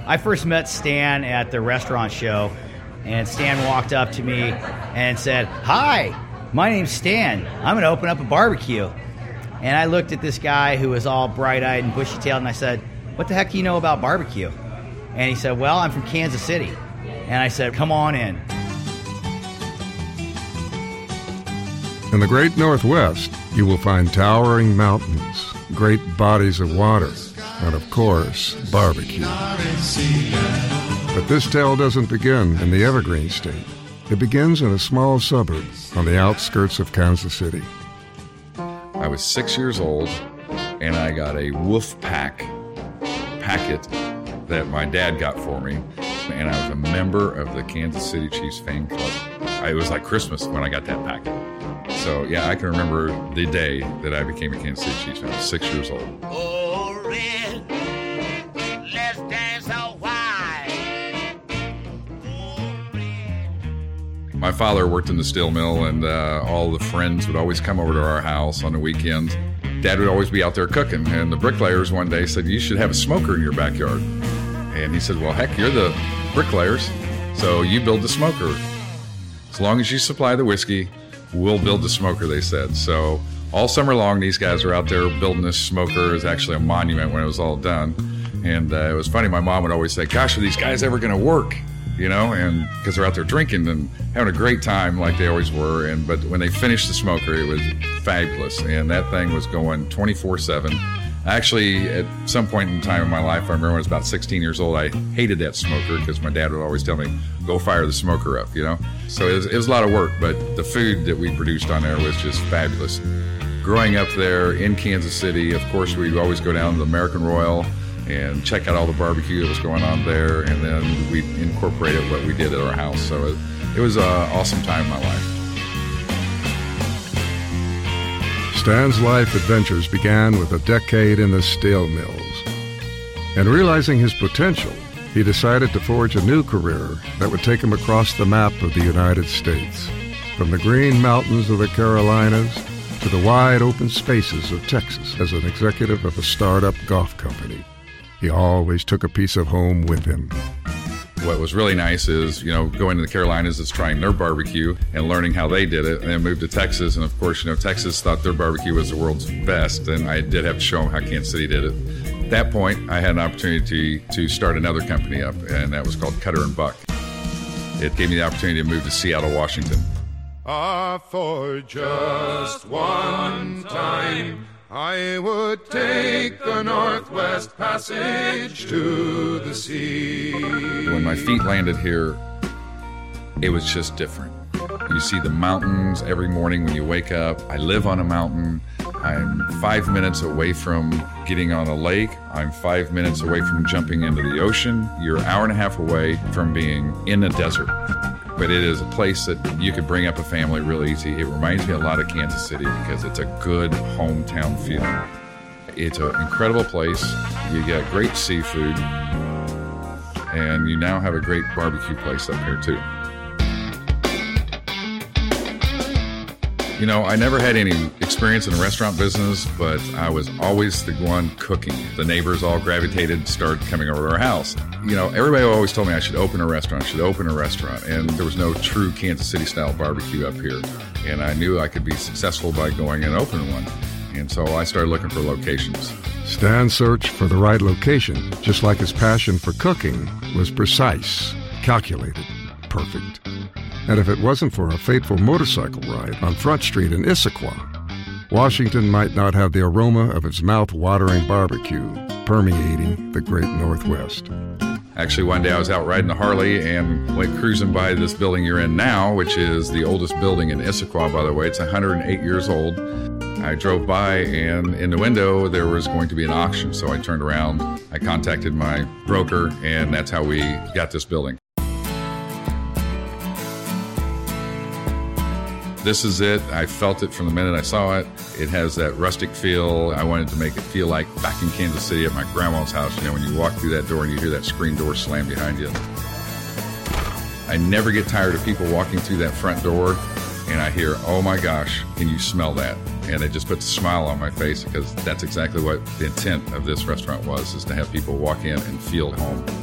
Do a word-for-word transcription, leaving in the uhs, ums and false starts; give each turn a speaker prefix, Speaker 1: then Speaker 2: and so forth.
Speaker 1: I first met Stan at the restaurant show, and Stan walked up to me and said, "Hi, my name's Stan. I'm going to open up a barbecue." And I looked at this guy who was all bright-eyed and bushy-tailed, and I said, "What the heck do you know about barbecue?" And he said, "Well, I'm from Kansas City." And I said, "Come on in."
Speaker 2: In the great Northwest, you will find towering mountains, great bodies of water, and of course, barbecue. But this tale doesn't begin in the Evergreen State. It begins in a small suburb on the outskirts of Kansas City.
Speaker 3: I was six years old, and I got a Wolf Pack packet that my dad got for me, and I was a member of the Kansas City Chiefs fan club. It was like Christmas when I got that packet. So, yeah, I can remember the day that I became a Kansas City Chiefs fan. I was six years old.
Speaker 4: Oh, red, let's dance a while.
Speaker 3: My father worked in the steel mill, and uh, all the friends would always come over to our house on the weekends. Dad would always be out there cooking, and the bricklayers one day said, "You should have a smoker in your backyard." And he said, "Well, heck, you're the bricklayers, so you build the smoker. As long as you supply the whiskey, we'll build the smoker," they said. So all summer long, these guys were out there building this smoker. It was actually a monument when it was all done. And uh, it was funny, my mom would always say, "Gosh, are these guys ever going to work?" You know, and because they're out there drinking and having a great time like they always were. And but when they finished the smoker, it was fabulous. And that thing was going twenty-four seven. Actually, at some point in time in my life, I remember when I was about sixteen years old, I hated that smoker because my dad would always tell me, "Go fire the smoker up," you know? So it was, it was a lot of work, but the food that we produced on there was just fabulous. Growing up there in Kansas City, of course, we'd always go down to the American Royal and check out all the barbecue that was going on there, and then we incorporated what we did at our house. So it, it was an awesome time in my life.
Speaker 2: Stan's life adventures began with a decade in the steel mills. And realizing his potential, he decided to forge a new career that would take him across the map of the United States, from the green mountains of the Carolinas to the wide open spaces of Texas as an executive of a startup golf company. He always took a piece of home with him.
Speaker 3: What was really nice is, you know, going to the Carolinas is trying their barbecue and learning how they did it, and then moved to Texas. And of course, you know, Texas thought their barbecue was the world's best, and I did have to show them how Kansas City did it. At that point, I had an opportunity to start another company up, and that was called Cutter and Buck. It gave me the opportunity to move to Seattle, Washington.
Speaker 5: Ah, for just one time, I would take the Northwest Passage to the sea.
Speaker 3: When my feet landed here, it was just different. You see the mountains every morning when you wake up. I live on a mountain. I'm five minutes away from getting on a lake. I'm five minutes away from jumping into the ocean. You're an hour and a half away from being in a desert. But it is a place that you could bring up a family real easy. It reminds me a lot of Kansas City because it's a good hometown feeling. It's an incredible place. You get great seafood, and you now have a great barbecue place up here too. You know, I never had any experience in the restaurant business, but I was always the one cooking. The neighbors all gravitated, started coming over to our house. You know, everybody always told me I should open a restaurant, I should open a restaurant, and there was no true Kansas City style barbecue up here. And I knew I could be successful by going and opening one. And so I started looking for locations.
Speaker 2: Stan's search for the right location, just like his passion for cooking, was precise, calculated, perfect. And if it wasn't for a fateful motorcycle ride on Front Street in Issaquah, Washington might not have the aroma of its mouth-watering barbecue permeating the great Northwest.
Speaker 3: Actually, one day I was out riding a Harley and went cruising by this building you're in now, which is the oldest building in Issaquah, by the way. It's one hundred eight years old. I drove by, and in the window there was going to be an auction, so I turned around, I contacted my broker, and that's how we got this building. This is it. I felt it from the minute I saw it. It has that rustic feel. I wanted to make it feel like back in Kansas City at my grandma's house. You know, when you walk through that door and you hear that screen door slam behind you. I never get tired of people walking through that front door and I hear, "Oh my gosh, can you smell that?" And it just puts a smile on my face because that's exactly what the intent of this restaurant was, is to have people walk in and feel at home.